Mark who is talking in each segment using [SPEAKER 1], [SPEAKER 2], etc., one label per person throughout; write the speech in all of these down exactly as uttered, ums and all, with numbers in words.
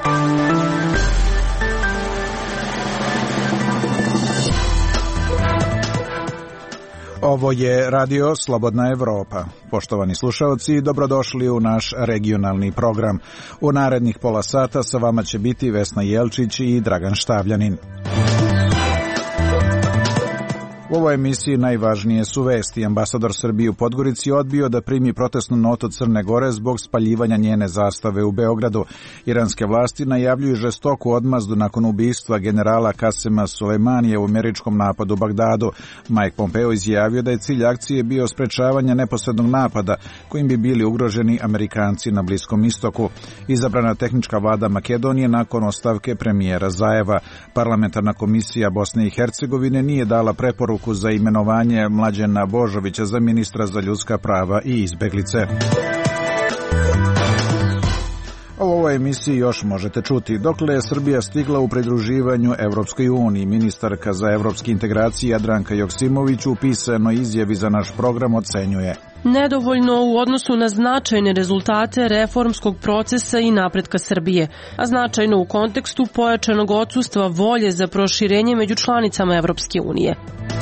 [SPEAKER 1] Ovo je Radio Slobodna Evropa. Poštovani slušaoci, dobrodošli u naš regionalni program. U narednih pola sata sa vama će biti Vesna Jelčić i Dragan Štavljanin. U ovoj emisiji najvažnije su vesti. Ambasador Srbije u Podgorici odbio da primi protestnu notu Crne Gore zbog spaljivanja njene zastave u Beogradu. Iranske vlasti najavljuju žestoku odmazdu nakon ubistva generala Kasema Sulejmanija u američkom napadu u Bagdadu. Mike Pompeo izjavio da je cilj akcije bio sprečavanje neposrednog napada kojim bi bili ugroženi Amerikanci na Bliskom istoku. Izabrana tehnička vlada Makedonije nakon ostavke premijera Zajeva. Parlamentarna komisija Bosne i Hercegovine nije dala preporuku za imenovanje Mlađena Božovića za ministra za ljudska prava i izbeglice. U ovoj emisiji još možete čuti dokle je Srbija stigla u pridruživanju Evropskoj uniji. Ministarka za evropske integracije Jadranka Joksimović u pisanoj izjavi za naš program ocenjuje:
[SPEAKER 2] nedovoljno u odnosu na značajne rezultate reformskog procesa i napretka Srbije, a značajno u kontekstu pojačanog odsustva volje za proširenje među članicama Evropske unije.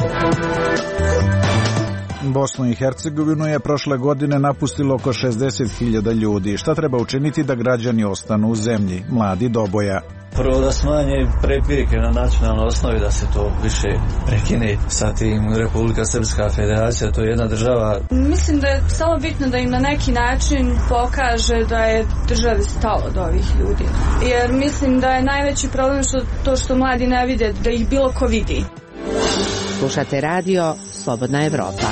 [SPEAKER 1] Bosnu i Hercegovinu je prošle godine napustilo oko šezdeset hiljada ljudi. Šta treba učiniti da građani ostanu u zemlji? Mladi Doboja.
[SPEAKER 3] Prvo da smanje prepirke na nacionalnoj osnovi, da se to više prekine sa tim. Republika Srpska federacija, to je jedna država.
[SPEAKER 4] Mislim da je samo bitno da im na neki način pokaže da je državi stalo do ovih ljudi. Jer mislim da je najveći problem što to što mladi ne vide, da ih bilo ko vidi.
[SPEAKER 5] Slušate radio Slobodna Evropa.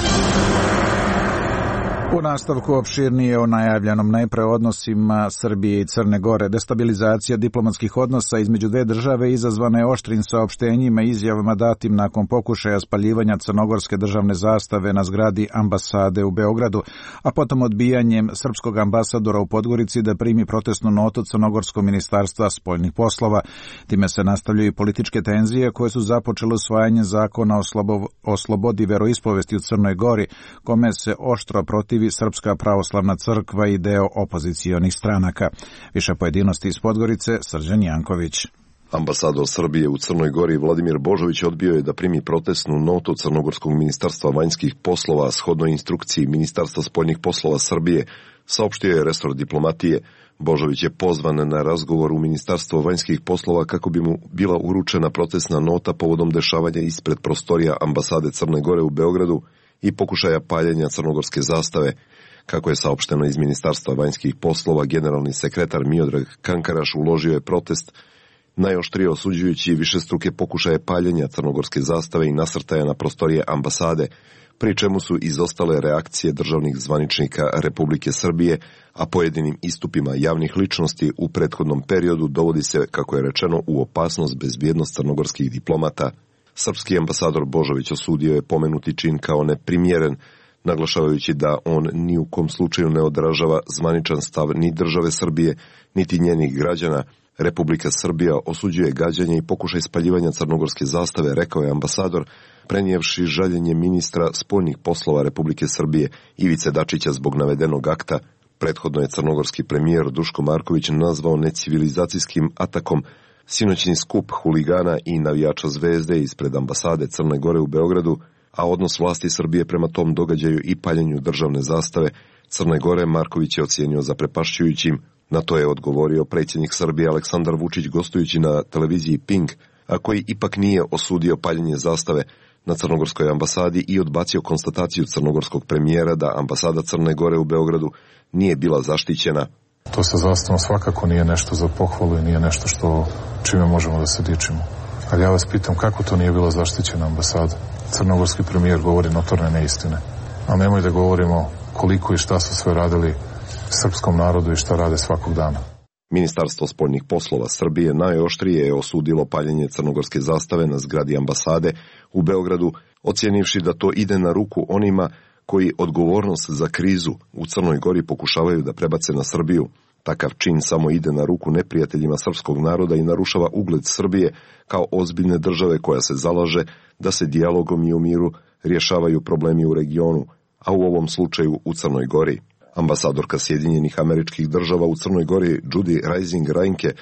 [SPEAKER 1] U nastavku opširnije o najavljenom najpre odnosima Srbije i Crne Gore. Destabilizacija diplomatskih odnosa između dve države izazvana je oštrim saopštenjima i izjavama datim nakon pokušaja spaljivanja crnogorske državne zastave na zgradi ambasade u Beogradu, a potom odbijanjem srpskog ambasadora u Podgorici da primi protestnu notu Crnogorskog ministarstva spoljnih poslova. Time se nastavljaju i političke tenzije koje su započele usvajanje zakona o, slobo, o slobodi veroispovesti u Crnoj Gori, kome se oštro protivi Srpska pravoslavna crkva i deo opozicionih stranaka. Više pojedinosti iz Podgorice, Srđan Janković.
[SPEAKER 6] Ambasador Srbije u Crnoj Gori Vladimir Božović odbio je da primi protestnu notu Crnogorskog ministarstva vanjskih poslova shodno instrukciji Ministarstva spoljnih poslova Srbije, saopštio je resor diplomatije. Božović je pozvan na razgovor u Ministarstvo vanjskih poslova kako bi mu bila uručena protestna nota povodom dešavanja ispred prostorija ambasade Crne Gore u Beogradu i pokušaja paljenja crnogorske zastave. Kako je saopšteno iz Ministarstva vanjskih poslova, generalni sekretar Miodrag Kankaraš uložio je protest, najoštrije osuđujući višestruke pokušaje paljenja crnogorske zastave i nasrtaja na prostorije ambasade, pri čemu su izostale reakcije državnih zvaničnika Republike Srbije, a pojedinim istupima javnih ličnosti u prethodnom periodu dovodi se, kako je rečeno, u opasnost bezbjednost crnogorskih diplomata. Srpski ambasador Božović osudio je pomenuti čin kao neprimjeren, naglašavajući da on ni u kom slučaju ne odražava zvaničan stav ni države Srbije, niti njenih građana. Republika Srbija osuđuje gađanje i pokušaj spaljivanja crnogorske zastave, rekao je ambasador, prenijevši žaljenje ministra spoljnih poslova Republike Srbije Ivice Dačića zbog navedenog akta. Prethodno je crnogorski premijer Duško Marković nazvao necivilizacijskim atakom sinoćni skup huligana i navijača Zvezde ispred ambasade Crne Gore u Beogradu, a odnos vlasti Srbije prema tom događaju i paljenju državne zastave Crne Gore Marković je ocijenio zaprepašćujućim. Na to je odgovorio predsjednik Srbije Aleksandar Vučić gostujući na televiziji Pink, a koji ipak nije osudio paljenje zastave na crnogorskoj ambasadi i odbacio konstataciju crnogorskog premijera da ambasada Crne Gore u Beogradu nije bila zaštićena.
[SPEAKER 7] To sa zastavom svakako nije nešto za pohvalu i nije nešto što čime možemo da se dičimo. Ali ja vas pitam kako to nije bila zaštićena ambasada. Crnogorski premijer govori notorne neistine. A nemoj da govorimo koliko i šta su sve radili srpskom narodu i šta rade svakog dana.
[SPEAKER 6] Ministarstvo spoljnih poslova Srbije najoštrije je osudilo paljenje crnogorske zastave na zgradi ambasade u Beogradu, ocijenivši da to ide na ruku onima koji odgovornost za krizu u Crnoj Gori pokušavaju da prebace na Srbiju. Takav čin samo ide na ruku neprijateljima srpskog naroda i narušava ugled Srbije kao ozbiljne države koja se zalaže da se dijalogom i u miru rješavaju problemi u regionu, a u ovom slučaju u Crnoj Gori. Ambasadorka Sjedinjenih Američkih Država u Crnoj Gori Judy Rising Reinke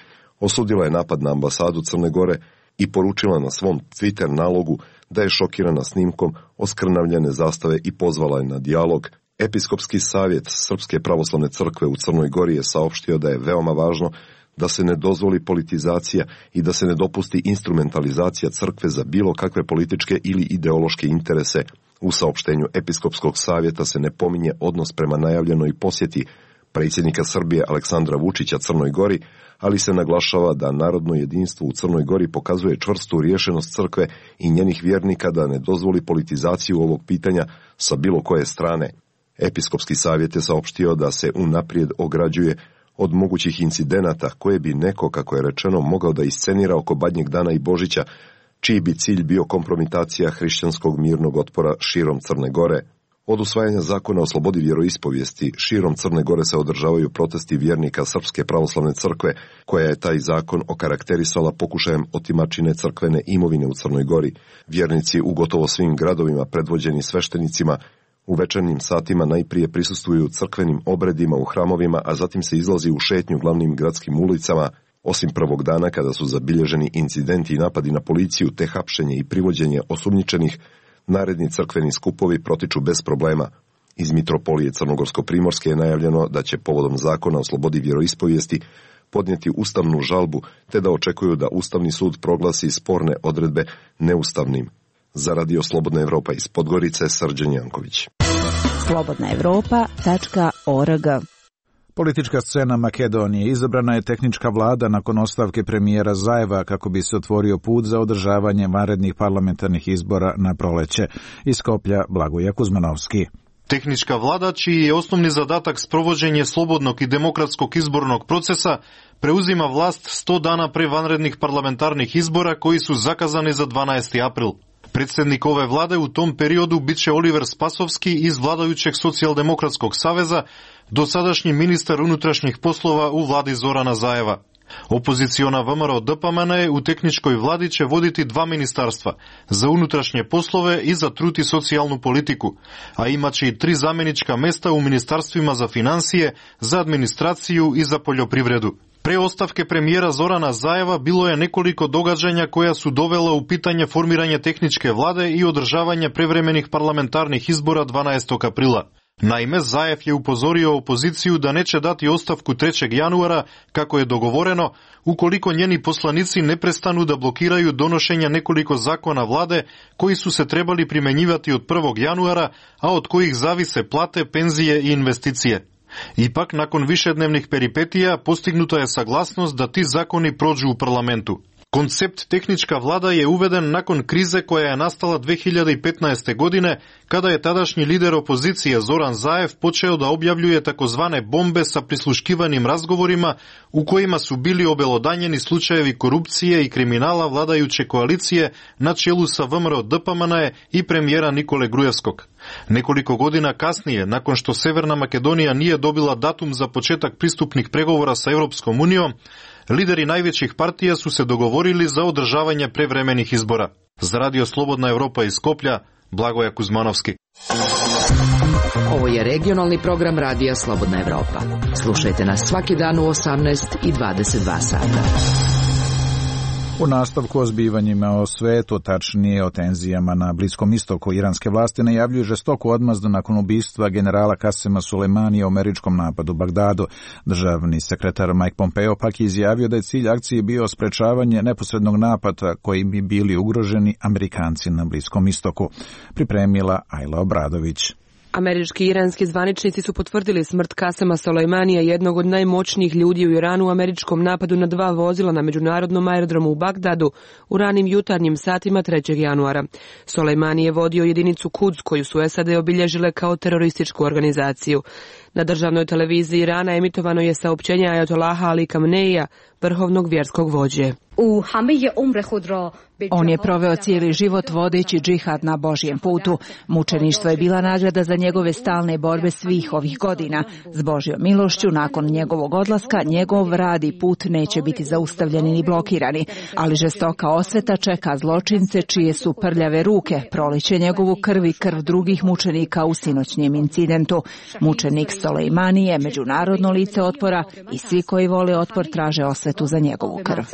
[SPEAKER 6] Osudila je napad na ambasadu Crne Gore i poručila na svom Twitter nalogu da je šokirana snimkom oskrnavljene zastave i pozvala je na dijalog. Episkopski savjet Srpske pravoslavne crkve u Crnoj Gori je saopštio da je veoma važno da se ne dozvoli politizacija i da se ne dopusti instrumentalizacija crkve za bilo kakve političke ili ideološke interese. U saopštenju Episkopskog savjeta se ne pominje odnos prema najavljenoj posjeti predsjednika Srbije Aleksandra Vučića Crnoj Gori, ali se naglašava da narodno jedinstvo u Crnoj Gori pokazuje čvrstu rješenost crkve i njenih vjernika da ne dozvoli politizaciju ovog pitanja sa bilo koje strane. Episkopski savjet je saopštio da se unaprijed ograđuje od mogućih incidenata koje bi neko, kako je rečeno, mogao da iscenira oko Badnjeg dana i Božića, čiji bi cilj bio kompromitacija hrišćanskog mirnog otpora širom Crne Gore. Od usvajanja zakona o slobodi vjeroispovijesti širom Crne Gore se održavaju protesti vjernika Srpske pravoslavne crkve, koja je taj zakon okarakterisala pokušajem otimačine crkvene imovine u Crnoj Gori. Vjernici u gotovo svim gradovima predvođeni sveštenicima u večernjim satima najprije prisustvuju crkvenim obredima u hramovima, a zatim se izlazi u šetnju glavnim gradskim ulicama. Osim prvog dana kada su zabilježeni incidenti i napadi na policiju te hapšenje i privođenje osumnjičenih, naredni crkveni skupovi protiču bez problema. Iz Mitropolije Crnogorsko-Primorske je najavljeno da će povodom zakona o slobodi vjeroispovijesti podnijeti ustavnu žalbu, te da očekuju da Ustavni sud proglasi sporne odredbe neustavnim. Za Radio Slobodna Evropa iz Podgorice, Srđan Janković.
[SPEAKER 5] slobodna evropa tačka org.
[SPEAKER 1] Politička scena Makedonije. Izabrana je tehnička vlada nakon ostavke premijera Zajeva kako bi se otvorio put za održavanje vanrednih parlamentarnih izbora na proleće. Iz Skoplja Blagoje Kuzmanovski.
[SPEAKER 8] Tehnička vlada, čiji je osnovni zadatak sprovođenje slobodnog i demokratskog izbornog procesa, preuzima vlast sto dana pre vanrednih parlamentarnih izbora koji su zakazani za dvanaesti april. Predsjednik ove vlade u tom periodu bit će Oliver Spasovski iz vladajućeg Socijaldemokratskog saveza, dosadašnji ministar unutrašnjih poslova u vladi Zorana Zajeva. Opoziciona V M R O D P M N u tehničkoj vladi će voditi dva ministarstva, za unutrašnje poslove i za trud i socijalnu politiku, a imaće i tri zamjenička mesta u ministarstvima za financije, za administraciju i za poljoprivredu. Pre ostavke premijera Zorana Zajeva bilo je nekoliko događanja koja su dovela u pitanje formiranje tehničke vlade i održavanje prevremenih parlamentarnih izbora dvanaestog aprila. Naime, Zajev je upozorio opoziciju da neće dati ostavku trećeg januara, kako je dogovoreno, ukoliko njeni poslanici ne prestanu da blokiraju donošenje nekoliko zakona vlade koji su se trebali primjenjivati od prvog januara, a od kojih zavise plate, penzije i investicije. Ipak, nakon višednevnih peripetija, postignuta je saglasnost da ti zakoni prođu u parlamentu. Koncept tehnička vlada je uveden nakon krize koja je nastala dve hiljade petnaeste. godine, kada je tadašnji lider opozicije Zoran Zajev počeo da objavljuje takozvane bombe sa prisluškivanim razgovorima u kojima su bili obelodanjeni slučajevi korupcije i kriminala vladajuće koalicije na čelu sa V M R O D P M N i premijera Nikole Grujevskog. Nekoliko godina kasnije, nakon što Severna Makedonija nije dobila datum za početak pristupnih pregovora sa Europskom unijom, lideri najvećih partija su se dogovorili za održavanje prevremenih izbora. Za Radio Slobodna Evropa iz Skoplja, Blagoje Kuzmanovski.
[SPEAKER 5] Ovo je regionalni program Radija Slobodna Evropa. Slušajte nas svaki dan u osamnaest i dvadeset dva sata.
[SPEAKER 1] U nastavku o zbivanjima o svetu, tačnije o tenzijama na Bliskom istoku, iranske vlasti najavljuju žestoku odmazdu nakon ubistva generala Kasema Sulejmanija u američkom napadu u Bagdadu. Državni sekretar Mike Pompeo pak je izjavio da je cilj akcije bio sprečavanje neposrednog napada kojim bi bili ugroženi Amerikanci na Bliskom istoku. Pripremila Ajla Obradović.
[SPEAKER 2] Američki i iranski zvaničnici su potvrdili smrt Kasema Sulejmanija, jednog od najmoćnijih ljudi u Iranu, u američkom napadu na dva vozila na međunarodnom aerodromu u Bagdadu u ranim jutarnjim satima trećeg januara. Sulejmani je vodio jedinicu Quds, koju su S A D obilježile kao terorističku organizaciju. Na državnoj televiziji Irana emitovano je saopćenje Ajatolaha Ali Khameneija, vrhovnog vjerskog vođe.
[SPEAKER 9] On je proveo cijeli život vodeći džihad na Božjem putu. Mučeništvo je bila nagrada za njegove stalne borbe svih ovih godina. S Božjom milošću, nakon njegovog odlaska, njegov rad i put neće biti zaustavljeni ni blokirani, ali žestoka osveta čeka zločince čije su prljave ruke, proliće njegovu krv i krv drugih mučenika u sinoćnjem incidentu. Mučenik Solejmani je međunarodno lice otpora i svi koji vole otpor traže osvetu za njegovu krv.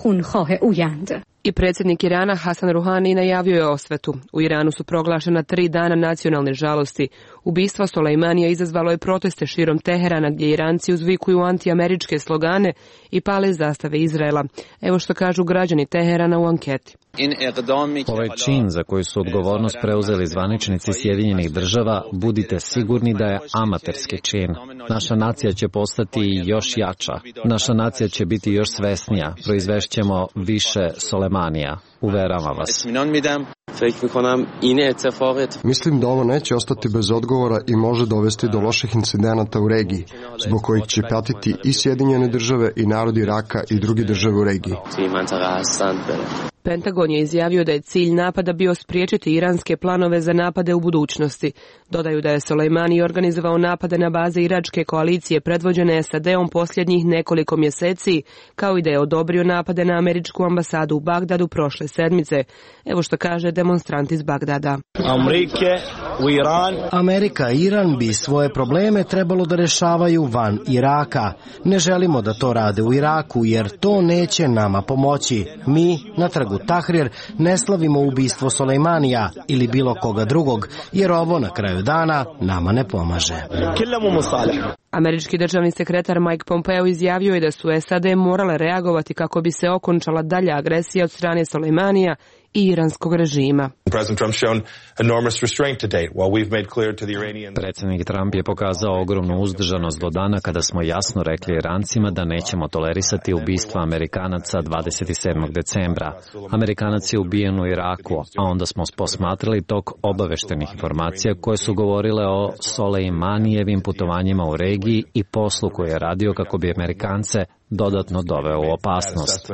[SPEAKER 10] I predsjednik Irana Hasan Ruhani najavio je osvetu. U Iranu su proglašena tri dana nacionalne žalosti. Ubistvo Solejmanija izazvalo je proteste širom Teherana gdje Iranci uzvikuju antiameričke slogane i pale zastave Izraela. Evo što kažu građani Teherana u anketi.
[SPEAKER 11] Ovaj čin za koji su odgovornost preuzeli zvaničnici Sjedinjenih država, budite sigurni da je amaterski čin. Naša nacija će postati još jača. Naša nacija će biti još svesnija. Proizvešćemo više Soleimanija. Uveravam vas.
[SPEAKER 12] Mislim da ovo neće ostati bez odgovora i može dovesti do loših incidenata u regiji, zbog kojih će patiti i Sjedinjene države i narod Iraka i druge države u regiji.
[SPEAKER 10] Pentagon je izjavio da je cilj napada bio spriječiti iranske planove za napade u budućnosti. Dodaju da je Solejmani organizovao napade na baze iračke koalicije predvođene S A D-om posljednjih nekoliko mjeseci, kao i da je odobrio napade na američku ambasadu u Bagdadu prošle sedmice. Evo što kaže demonstrant iz Bagdada.
[SPEAKER 13] Amerika i Iran bi svoje probleme trebalo da rešavaju van Iraka. Ne želimo da to rade u Iraku jer to neće nama pomoći. Mi na trgu Tahrir ne slavimo ubistvo Solejmanija ili bilo koga drugog, jer ovo na kraju dana nama ne pomaže.
[SPEAKER 10] Američki državni sekretar Mike Pompeo izjavio je da su S A D morale reagovati kako bi se okončala dalja agresija od strane Solejmanija i iranskog režima.
[SPEAKER 11] Predsjednik Trump je pokazao ogromnu uzdržanost do dana kada smo jasno rekli Irancima da nećemo tolerisati ubistva Amerikanaca dvadeset sedmog decembra. Amerikanac je ubijen u Iraku, a onda smo posmatrali tok obaveštenih informacija koje su govorile o Solejmanijevim putovanjima u regiji i poslu koji je radio kako bi Amerikance dodatno doveo u opasnost.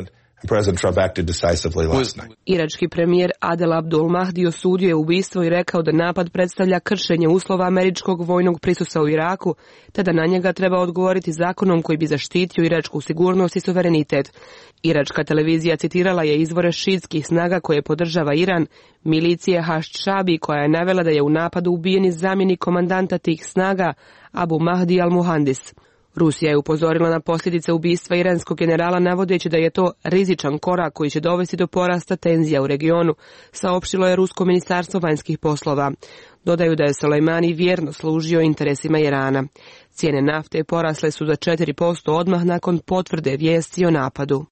[SPEAKER 10] Irački premijer Adel Abdul Mahdi osudio je ubistvo i rekao da napad predstavlja kršenje uslova američkog vojnog prisustva u Iraku, te da na njega treba odgovoriti zakonom koji bi zaštitio iračku sigurnost i suverenitet. Iračka televizija citirala je izvore šiitskih snaga koje podržava Iran, milicije Hašd-Šabi, koja je navela da je u napadu ubijen zamjenik komandanta tih snaga Abu Mahdi al-Muhandis. Rusija je upozorila na posljedice ubistva iranskog generala navodeći da je to rizičan korak koji će dovesti do porasta tenzija u regionu, saopštilo je Rusko ministarstvo vanjskih poslova. Dodaju da je Solejmani vjerno služio interesima Irana. Cijene nafte porasle su za četiri posto odmah nakon potvrde vijesti o napadu.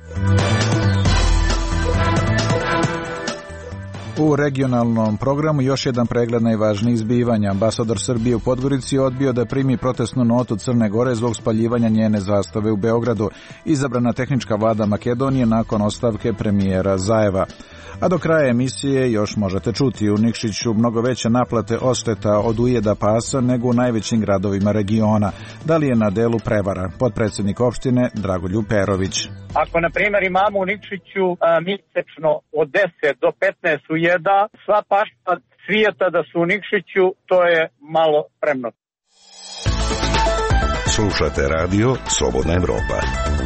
[SPEAKER 1] U regionalnom programu još jedan pregled najvažnijih zbivanja. Ambasador Srbije u Podgorici odbio da primi protestnu notu Crne Gore zbog spaljivanja njene zastave u Beogradu. Izabrana tehnička vlada Makedonije nakon ostavke premijera Zajeva. A do kraja emisije još možete čuti u Nikšiću mnogo veće naplate odšteta od ujeda pasa nego u najvećim gradovima regiona. Da li je na delu prevara? Potpredsjednik opštine Dragoljub Perović.
[SPEAKER 14] Ako, na primjer, imamo u Nikšiću a, mjesečno od deset do petnaest ujeda, sva pašta svijeta da su u Nikšiću, to je malo premnogo.
[SPEAKER 15] Slušate radio Slobodna Evropa.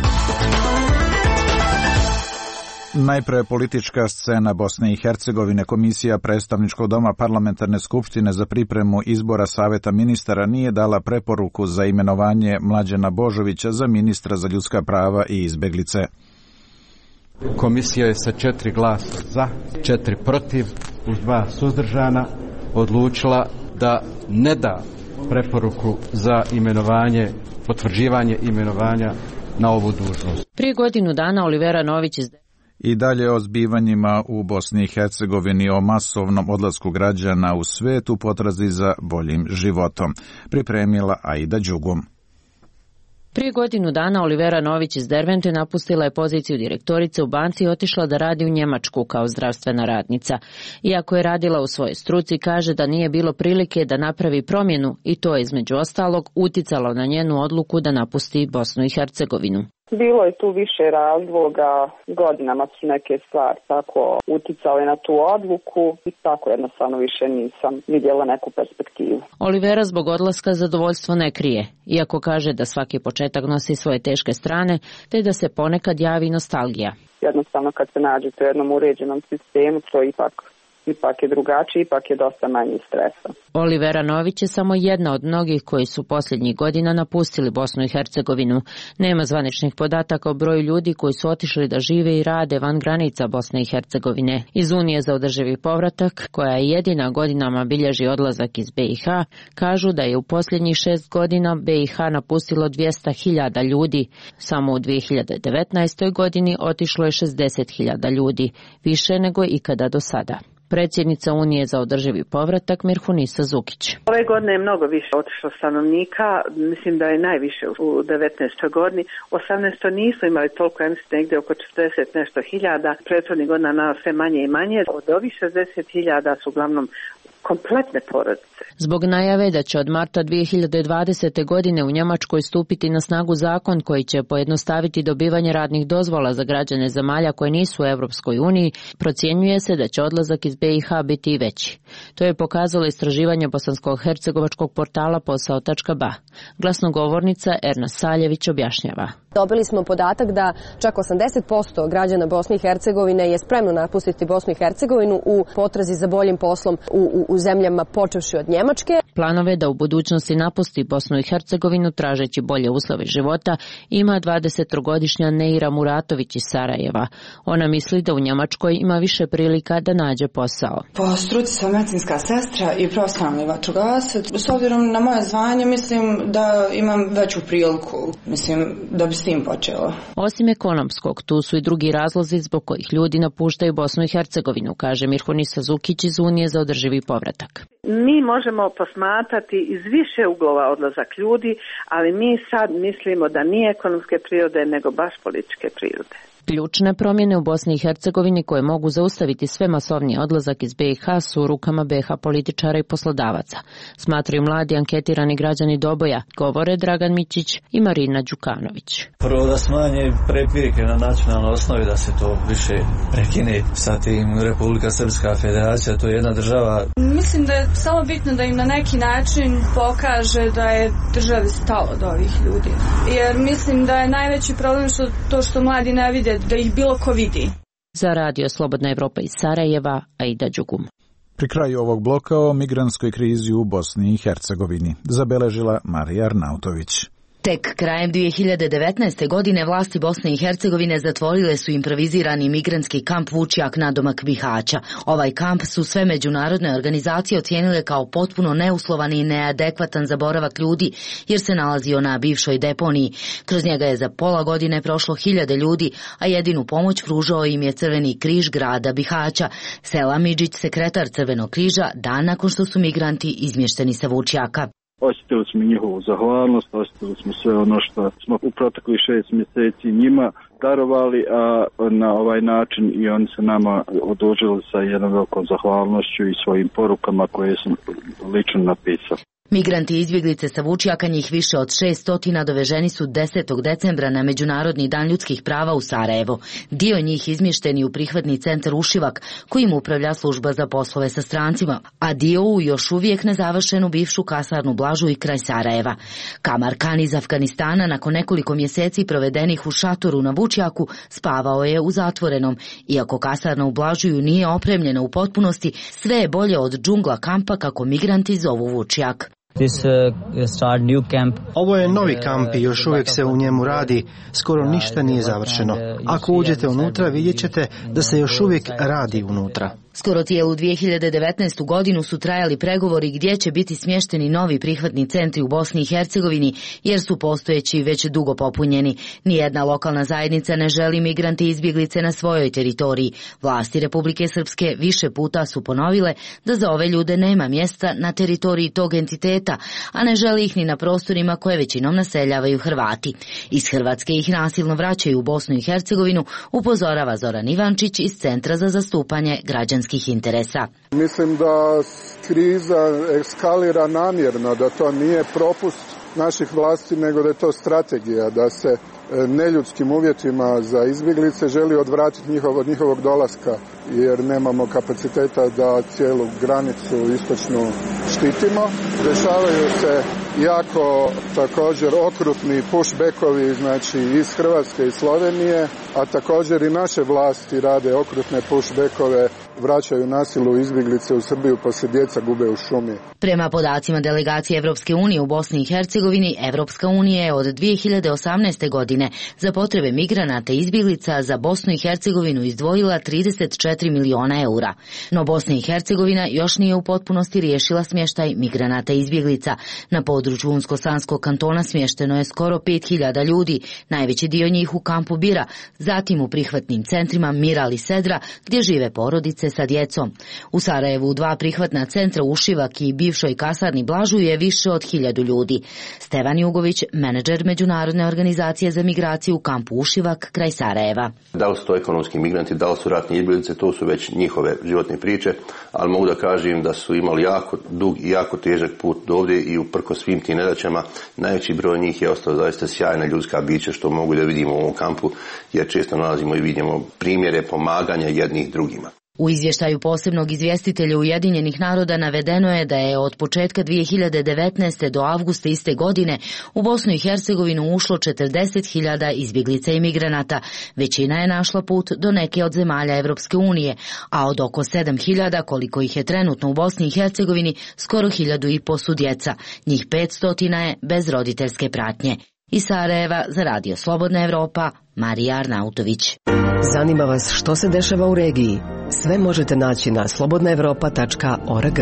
[SPEAKER 1] Najpre politička scena Bosne i Hercegovine. Komisija predstavničkog doma parlamentarne skupštine za pripremu izbora Saveta ministara nije dala preporuku za imenovanje Mlađana Božovića za ministra za ljudska prava i izbeglice.
[SPEAKER 16] Komisija je sa četiri glasa za, četiri protiv, uz dva suzdržana, odlučila da ne da preporuku za imenovanje, potvrđivanje imenovanja na ovu dužnost.
[SPEAKER 17] Prije godinu dana Olivera Nović iz
[SPEAKER 1] I dalje o zbivanjima u Bosni i Hercegovini, o masovnom odlasku građana u svet u potrazi za boljim životom. Pripremila Aida Đugum.
[SPEAKER 17] Prije godinu dana Olivera Nović iz Dervente napustila je poziciju direktorice u banci i otišla da radi u Njemačku kao zdravstvena radnica. Iako je radila u svojoj struci, kaže da nije bilo prilike da napravi promjenu i to je između ostalog uticalo na njenu odluku da napusti Bosnu i Hercegovinu.
[SPEAKER 18] Bilo je tu više razloga, godinama su neke stvari tako uticale na tu odluku i tako jednostavno više nisam vidjela neku perspektivu.
[SPEAKER 17] Olivera zbog odlaska zadovoljstvo ne krije, iako kaže da svaki početak nosi svoje teške strane, te da se ponekad javi nostalgija.
[SPEAKER 18] Jednostavno kad se nađete u jednom uređenom sistemu, to ipak ipak je drugačije, ipak je dosta manje stresa.
[SPEAKER 17] Olivera Nović je samo jedna od mnogih koji su posljednjih godina napustili Bosnu i Hercegovinu. Nema zvaničnih podataka o broju ljudi koji su otišli da žive i rade van granica Bosne i Hercegovine. Iz Unije za održivi povratak, koja je jedina godinama bilježi odlazak iz B i H, kažu da je u posljednjih šest godina B i H napustilo dvjesto hiljada ljudi. Samo u dvije hiljade devetnaestoj godini otišlo je šezdeset hiljada ljudi, više nego ikada do sada. Predsjednica Unije za održivi povratak Mirhunisa Zukić.
[SPEAKER 19] Ove godine je mnogo više otišlo stanovnika, mislim da je najviše u devetnaestoj godini. U osamnaestoj nisu imali toliko, ja mislim negdje oko četrdeset nešto hiljada, prethodnih godina na sve manje i manje. Od ovih šezdeset hiljada su uglavnom kompletne porodice.
[SPEAKER 17] Zbog najave da će od marta dvije hiljade dvadesete. godine u Njemačkoj stupiti na snagu zakon koji će pojednostaviti dobivanje radnih dozvola za građane zemalja koje nisu u Europskoj uniji, procjenjuje se da će odlazak iz B i H biti i veći. To je pokazalo istraživanje bosansko-hercegovačkog portala posao tačka ba. Glasnogovornica Erna Saljević objašnjava.
[SPEAKER 20] Dobili smo podatak da čak osamdeset posto građana Bosne i Hercegovine je spremno napustiti Bosnu i Hercegovinu u potrazi za boljim poslom u, u, u zemljama počevši od Njemačke.
[SPEAKER 17] Planove da u budućnosti napusti Bosnu i Hercegovinu tražeći bolje uslove života ima dvadesettrogodišnja Neira Muratović iz Sarajeva. Ona misli da u Njemačkoj ima više prilika da nađe posao.
[SPEAKER 21] Po struci sam medicinska sestra i profesionalni vatrogasac. S obzirom na moje zvanje mislim da imam veću priliku, mislim da bi s tim počelo.
[SPEAKER 17] Osim ekonomskog, tu su i drugi razlozi zbog kojih ljudi napuštaju Bosnu i Hercegovinu, kaže Mirhunisa Zukić iz Unije za održivi povratak.
[SPEAKER 19] Mi možemo posmatrati iz više uglova odlazak ljudi, ali mi sad mislimo da nije ekonomske prirode, nego baš političke prirode.
[SPEAKER 17] Ključne promjene u Bosni i Hercegovini koje mogu zaustaviti sve masovniji odlazak iz B i H su u rukama B i H političara i poslodavaca. Smatraju mladi anketirani građani Doboja, govore Dragan Mićić i Marina Đukanović.
[SPEAKER 3] Prvo da smanje prepirke na nacionalnoj osnovi, da se to više prekine sa tim. Republika Srpska federacija, to je jedna država.
[SPEAKER 4] Mislim da je samo bitno da im na neki način pokaže da je državi stalo do ovih ljudi. Jer mislim da je najveći problem što to što mladi ne vide da ih bilo ko vidi.
[SPEAKER 17] Za radio Slobodna Evropa iz Sarajeva, Aida Đugum.
[SPEAKER 1] Pri kraju ovog bloka o migrantskoj krizi u Bosni i Hercegovini zabeležila Marija Arnautović.
[SPEAKER 22] Tek krajem dvije hiljade devetnaeste. godine vlasti Bosne i Hercegovine zatvorile su improvizirani migrantski kamp Vučjak nadomak Bihaća. Ovaj kamp su sve međunarodne organizacije ocijenile kao potpuno neuslovan i neadekvatan za boravak ljudi jer se nalazio na bivšoj deponiji. Kroz njega je za pola godine prošlo hiljade ljudi, a jedinu pomoć pružao im je Crveni križ grada Bihaća. Selam Midžić, sekretar Crvenog križa, dan nakon što su migranti izmješteni sa Vučjaka.
[SPEAKER 23] Osjetili smo njihovu zahvalnost, osjetili smo sve ono što smo u proteklih šest mjeseci njima darovali, a na ovaj način i oni se nama odužili sa jednom velikom zahvalnošću i svojim porukama koje sam lično napisao.
[SPEAKER 22] Migranti i izbjeglice sa Vučjaka, njih više od šeststotina, doveženi su desetog decembra na Međunarodni dan ljudskih prava u Sarajevo. Dio njih izmješteni u prihvatni centar Ušivak, kojim upravlja služba za poslove sa strancima, a dio u još uvijek nezavršenu bivšu kasarnu Blažu i kraj Sarajeva. Kamar Khan iz Afganistana, nakon nekoliko mjeseci provedenih u šatoru na Vučjaku, spavao je u zatvorenom. Iako kasarna u Blažuju nije opremljena u potpunosti, sve je bolje od džungla kampa, kako migranti zovu Vučjak.
[SPEAKER 24] This, uh, start new camp.
[SPEAKER 13] Ovo je novi kamp i još uvijek se u njemu radi, skoro ništa nije završeno. Ako uđete unutra, vidjet ćete da se još uvijek radi unutra.
[SPEAKER 22] Skoro cijelu dvije hiljade devetnaestu. godinu su trajali pregovori gdje će biti smješteni novi prihvatni centri u Bosni i Hercegovini, jer su postojeći već dugo popunjeni. Nijedna lokalna zajednica ne želi migranti i izbjeglice na svojoj teritoriji. Vlasti Republike Srpske više puta su ponovile da za ove ljude nema mjesta na teritoriji tog entiteta, a ne želi ih ni na prostorima koje većinom naseljavaju Hrvati. Iz Hrvatske ih nasilno vraćaju u Bosnu i Hercegovinu, upozorava Zoran Ivančić iz Centra za zastupanje građanskih interesa.
[SPEAKER 25] Mislim da kriza eskalira namjerno, da to nije propust naših vlasti, nego da je to strategija, da se neljudskim uvjetima za izbjeglice, želi odvratiti njihov, od njihovog dolaska, jer nemamo kapaciteta da cijelu granicu istočnu štitimo. Dešavaju se jako također okrutni pushbackovi, znači iz Hrvatske i Slovenije, a također i naše vlasti rade okrutne pushbackove, vraćaju nasilu izbjeglice u Srbiju pa se djeca gube u šumi.
[SPEAKER 22] Prema podacima delegacije Evropske unije u Bosni i Hercegovini, Evropska unija je od dvije hiljade osamnaeste. godine za potrebe migranata i izbjeglica za Bosnu i Hercegovinu izdvojila trideset četiri miliona eura. No Bosna i Hercegovina još nije u potpunosti riješila smještaj migranata i izbjeglica. Na području Unsko-Sanskog kantona smješteno je skoro pet hiljada ljudi, najveći dio njih u kampu Bira, zatim u prihvatnim centrima Miral i Sedra, gdje žive porodice sa djecom. U Sarajevu dva prihvatna centra Ušivak i bivšoj kasarni Blažu je više od hiljadu ljudi. Stevan Jugović, menadžer Međunarodne organizacije za migraciju u kampu Ušivak kraj Sarajeva.
[SPEAKER 2] Da li su to ekonomski migranti, da li su ratni izbjeglice, to su već njihove životne priče, ali mogu da kažem da su imali jako dug i jako težak put do ovdje i uprko svim tim nedaćama najveći broj njih je ostao zaista sjajna ljudska bića, što mogu da vidimo u ovom kampu, jer često nalazimo i vidimo primjere pomaganja jednih drugima.
[SPEAKER 22] U izvještaju posebnog izvjestitelja Ujedinjenih naroda navedeno je da je od početka dvije hiljade devetnaeste. do avgusta iste godine u Bosnu i Hercegovinu ušlo četrdeset hiljada izbjeglica i migranata. Većina je našla put do neke od zemalja Evropske unije, a od oko sedam hiljada koliko ih je trenutno u Bosni i Hercegovini, skoro hiljadu i po su djeca. Njih petstotina je bez roditeljske pratnje. Iz Sarajeva za Radio Slobodna Evropa, Marija Arnautović.
[SPEAKER 5] Zanima vas što se dešava u regiji? Sve možete naći na slobodna evropa tačka org.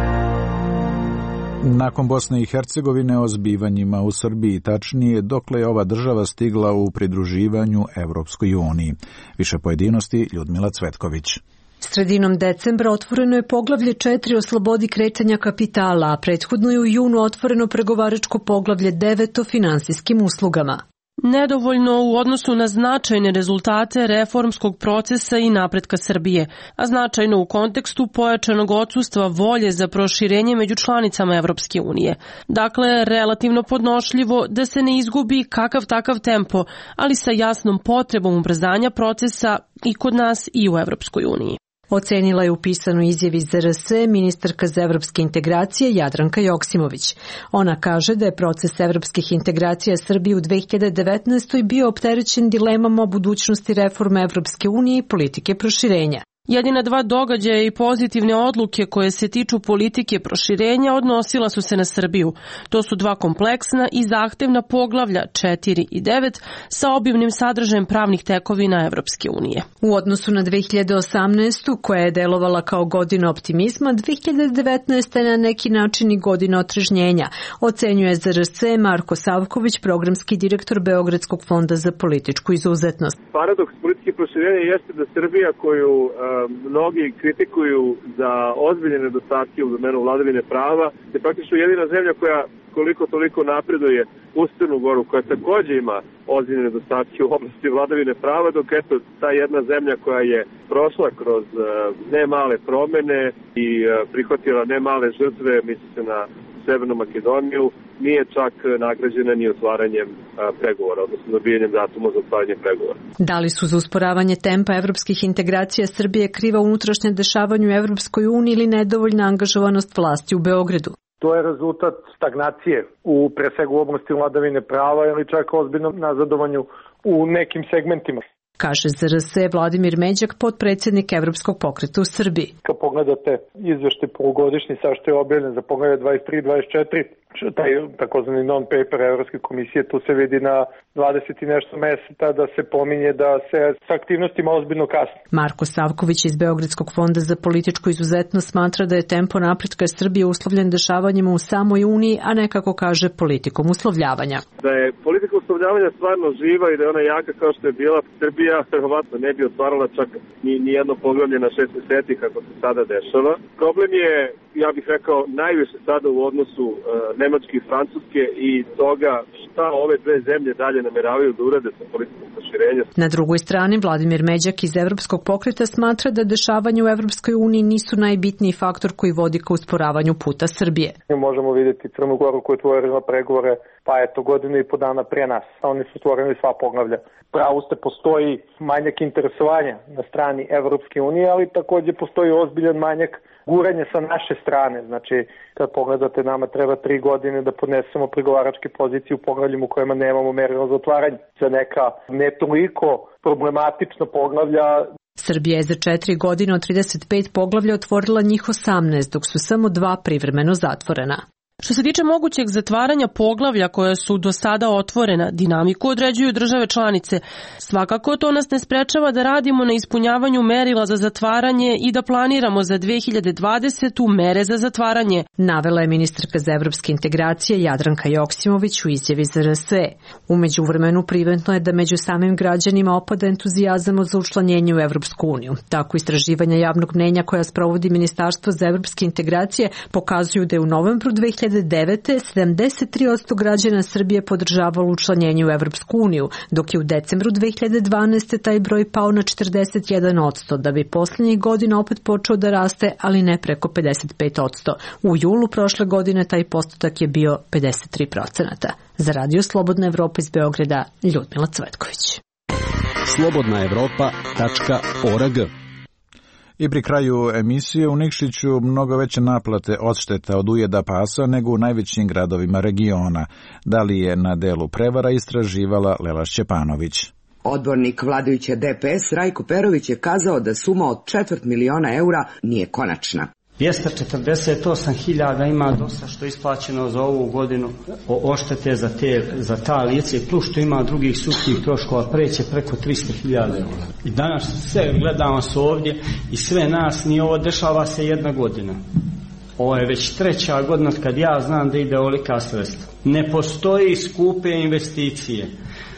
[SPEAKER 1] Nakon Bosne i Hercegovine o zbivanjima u Srbiji, tačnije dokle je ova država stigla u pridruživanju Evropskoj uniji. Više pojedinosti Ljudmila Cvetković.
[SPEAKER 6] Sredinom decembra otvoreno je poglavlje četiri o slobodi kretanja kapitala, a prethodno je u junu otvoreno pregovaračko poglavlje devet o finansijskim uslugama.
[SPEAKER 7] Nedovoljno u odnosu na značajne rezultate reformskog procesa i napretka Srbije, a značajno u kontekstu pojačanog odsustva volje za proširenje među članicama Evropske unije. Dakle, relativno podnošljivo da se ne izgubi kakav takav tempo, ali sa jasnom potrebom ubrzanja procesa i kod nas i u Evropskoj uniji.
[SPEAKER 6] Ocenila je u pisanoj izjavi Z R S ministarka za evropske integracije Jadranka Joksimović. Ona kaže da je proces evropskih integracija Srbije u dve hiljade devetnaestoj. bio opterećen dilemama o budućnosti reforme Evropske unije i politike proširenja.
[SPEAKER 7] Jedina dva događaja i pozitivne odluke koje se tiču politike proširenja odnosila su se na Srbiju. To su dva kompleksna i zahtevna poglavlja četiri i devet sa obimnim sadržajem pravnih tekovina Evropske unije.
[SPEAKER 6] U odnosu na dve hiljade osamnaestu. koja je delovala kao godina optimizma, dve hiljade devetnaesta. je na neki način i godina otrežnjenja, ocenjuje Z R S Marko Savković, programski direktor Beogradskog fonda za političku izuzetnost.
[SPEAKER 8] Paradoks politike proširenja jeste da Srbija, koju mnogi kritikuju za ozbiljne nedostatke u domenu vladavine prava, je praktično jedina zemlja koja koliko toliko napreduje uz Crnu Goru, koja također ima ozbiljne nedostatke u oblasti vladavine prava, dok eto ta jedna zemlja koja je prošla kroz ne male promene i prihvatila ne male žrtve, misli se na Severnu Makedoniju, nije čak nagrađena ni otvaranjem pregovora, odnosno dobijanjem datuma za otvaranje pregovora.
[SPEAKER 6] Da li su za usporavanje tempa evropskih integracija Srbije kriva unutrašnje dešavanje u Evropskoj uniji ili nedovoljna angažovanost vlasti u Beogradu?
[SPEAKER 26] To je rezultat stagnacije u pre svega u oblasti vladavine prava ili čak ozbiljnom nazadovanju u nekim segmentima.
[SPEAKER 6] Kaže Z R S Vladimir Međak, potpredsjednik Evropskog pokreta u Srbiji.
[SPEAKER 26] Kad pogledate izveštaj polugodišnji sa što je objavljen za poglavlje dvadeset tri dvadeset četiri, taj takozvani non-paper Evropske komisije, tu se vidi na dvadeset i nešto mesta da se pominje da se s aktivnostima ozbiljno kasni.
[SPEAKER 6] Marko Savković iz Beogradskog fonda za političku izuzetnost smatra da je tempo napretka Srbije uslovljen dešavanjima u samoj Uniji, a ne kako kaže politikom uslovljavanja.
[SPEAKER 8] Da je politika uslovljavanja stvarno živa i da je ona jaka kao što je bila, Srbija verovatno ne bi otvarala čak ni, ni jedno poglavlje na šest mjeseci kako se sada dešava. Problem je ja bih rekao, najviše sada u odnosu uh, Nemačke i Francuske i toga šta ove dve zemlje dalje nameravaju da urade sa politikom proširenja.
[SPEAKER 6] Na drugoj strani, Vladimir Međak iz Evropskog pokreta smatra da dešavanje u Evropskoj uniji nisu najbitniji faktor koji vodi ka usporavanju puta Srbije.
[SPEAKER 26] Možemo vidjeti Crnu Goru koja je otvorila pregovore, pa eto godinu i po dana pre nas. Oni su otvorili sva poglavlja. Pravo ste, postoji manjak interesovanja na strani Evropske unije, ali takođe postoji ozbiljan manjak guranje sa naše strane. Znači, kad pogledate, nama treba tri godine da podnesemo pregovaračke pozicije u poglavljima u kojima nemamo merilo za otvaranje. Za neka ne toliko problematična poglavlja.
[SPEAKER 6] Srbija je za četiri godine od trideset pet poglavlja otvorila njih osamnaest, dok su samo dva privremeno zatvorena.
[SPEAKER 7] Što se tiče mogućeg zatvaranja poglavlja koja su do sada otvorena, dinamiku određuju države članice. Svakako to nas ne sprečava da radimo na ispunjavanju merila za zatvaranje i da planiramo za dve hiljade dvadesetu mere za zatvaranje.
[SPEAKER 6] Navela je ministarka za evropske integracije Jadranka Joksimović u izjavi za R S E. Umeđu vremenu primetno je da među samim građanima opada entuzijazam za učlanjenje u Evropsku uniju. Tako istraživanja javnog mnenja koja sprovodi Ministarstvo za evropske integracije pokazuju da je u novembru dve hiljade devete. sedamdeset tri posto građana Srbije podržavalo učlanjenje u Evropsku uniju, dok je u decembru dve hiljade dvanaeste. taj broj pao na četrdeset jedan posto, da bi poslednjih godina opet počeo da raste, ali ne preko pedeset pet posto. U julu prošle godine taj postotak je bio pedeset tri posto. Za Radio Slobodna Evropa iz Beograda, Ljudmila Cvetković.
[SPEAKER 9] slobodna evropa tačka org.
[SPEAKER 1] I pri kraju emisije u Nikšiću mnogo veće naplate odšteta od ujeda pasa nego u najvećim gradovima regiona. Da li je na delu prevara istraživala Lela Šćepanović.
[SPEAKER 10] Odbornik vladajuće D P S Rajko Perović je kazao da suma od četvrt miliona eura nije konačna.
[SPEAKER 11] dvjesto četrdeset osam hiljada ima dosta što je isplaćeno za ovu godinu oštete za, te, za ta lice, plus što ima drugih sudskih troškova, preće preko tristo hiljada eura. I danas sve gledamo se ovdje i sve nas, ni ovo dešava se jedna godina. Ovo je već treća godina kad ja znam da ide ovolika sredstva. Ne postoji skupe investicije.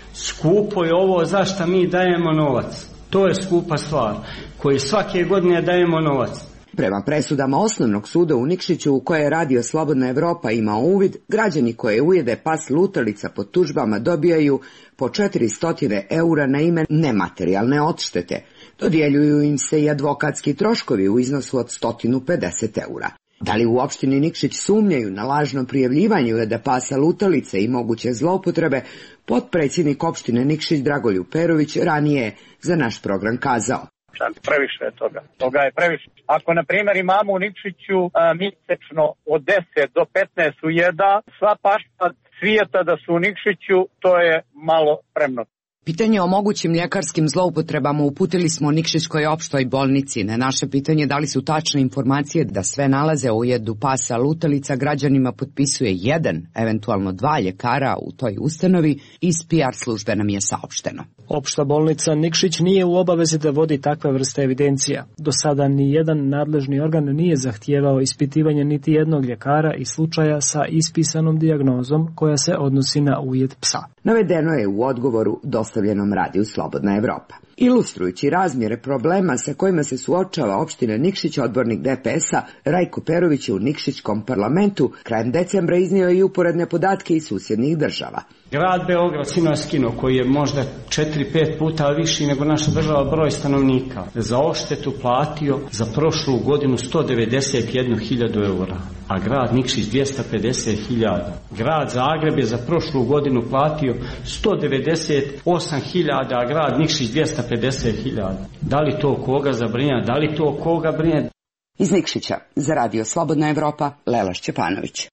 [SPEAKER 11] Skupo je ovo zašto mi dajemo novac. To je skupa stvar koji svake godine dajemo novac.
[SPEAKER 10] Prema presudama Osnovnog suda u Nikšiću u koje je Radio Slobodna Evropa imao uvid, građani koje ujede pas lutalica pod tužbama dobijaju po četiristo eura na ime nematerijalne odštete. Dodjeljuju im se i advokatski troškovi u iznosu od sto pedeset eura. Da li u opštini Nikšić sumnjaju na lažno prijavljivanje ujeda pasa lutalice i moguće zloupotrebe, potpredsjednik opštine Nikšić Dragoljub Perović ranije je za naš program kazao.
[SPEAKER 12] Previše je toga. Toga je previše. Ako, na primjer, imamo u Nikšiću a, mjesečno od deset do petnaest ujeda, sva pašta svijeta da su u Nikšiću, to je malo premno.
[SPEAKER 10] Pitanje o mogućim ljekarskim zloupotrebama uputili smo Nikšićkoj opštoj bolnici. Na naše pitanje da li su tačne informacije da sve nalaze o ujedu pasa lutalica građanima potpisuje jedan, eventualno dva ljekara u toj ustanovi, iz P R službe nam je saopšteno.
[SPEAKER 14] Opšta bolnica Nikšić nije u obavezi da vodi takve vrste evidencija. Do sada ni jedan nadležni organ nije zahtijevao ispitivanje niti jednog ljekara i slučaja sa ispisanom dijagnozom koja se odnosi na ujed psa.
[SPEAKER 10] Navedeno je u odgovoru dostavljenom Radiju Slobodna Evropa. Ilustrujući razmjere problema sa kojima se suočava opština Nikšić, odbornik D P S-a Rajko Perović je u Nikšićkom parlamentu krajem decembra iznio i uporedne podatke iz susjednih država.
[SPEAKER 11] Grad Beograd sino je skino, koji je možda četiri pet puta viši nego naša država broj stanovnika, za odštetu platio za prošlu godinu sto devedeset jednu hiljadu eura, a grad Nikšić dvjesto pedeset hiljada. Grad Zagreb je za prošlu godinu platio sto devedeset osam hiljada, a grad Nikšić dvjesto pedeset hiljada. Da li to koga zabrinja, da li to koga brine?
[SPEAKER 10] Iz Nikšića za Radio Slobodna Evropa, Lela Šćepanović.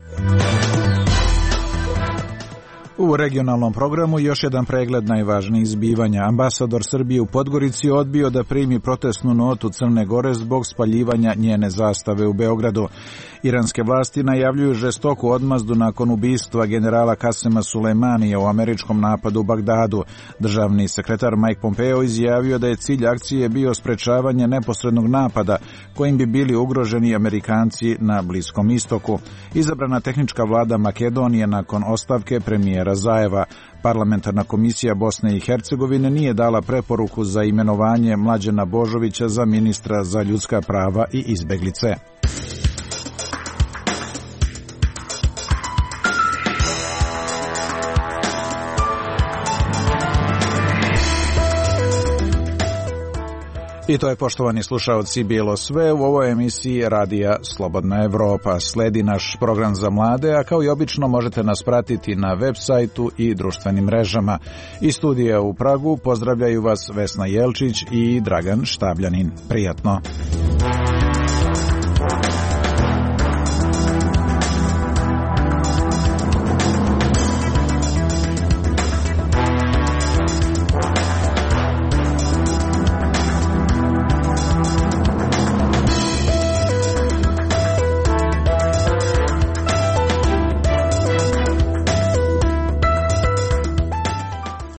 [SPEAKER 1] U regionalnom programu još jedan pregled najvažnijih zbivanja. Ambasador Srbije u Podgorici odbio da primi protestnu notu Crne Gore zbog spaljivanja njene zastave u Beogradu. Iranske vlasti najavljuju žestoku odmazdu nakon ubistva generala Kasema Sulejmanija u američkom napadu u Bagdadu. Državni sekretar Mike Pompeo izjavio da je cilj akcije bio sprečavanje neposrednog napada kojim bi bili ugroženi Amerikanci na Bliskom istoku. Izabrana tehnička vlada Makedonije nakon ostavke premijera Zajeva. Parlamentarna komisija Bosne i Hercegovine nije dala preporuku za imenovanje Mlađana Božovića za ministra za ljudska prava i izbeglice. I to je, poštovani slušaoci, bilo sve u ovoj emisiji Radija Slobodna Evropa. Sledi naš program za mlade, a kao i obično možete nas pratiti na web sajtu i društvenim mrežama. Iz studija u Pragu pozdravljaju vas Vesna Jelčić i Dragan Štabljanin. Prijatno!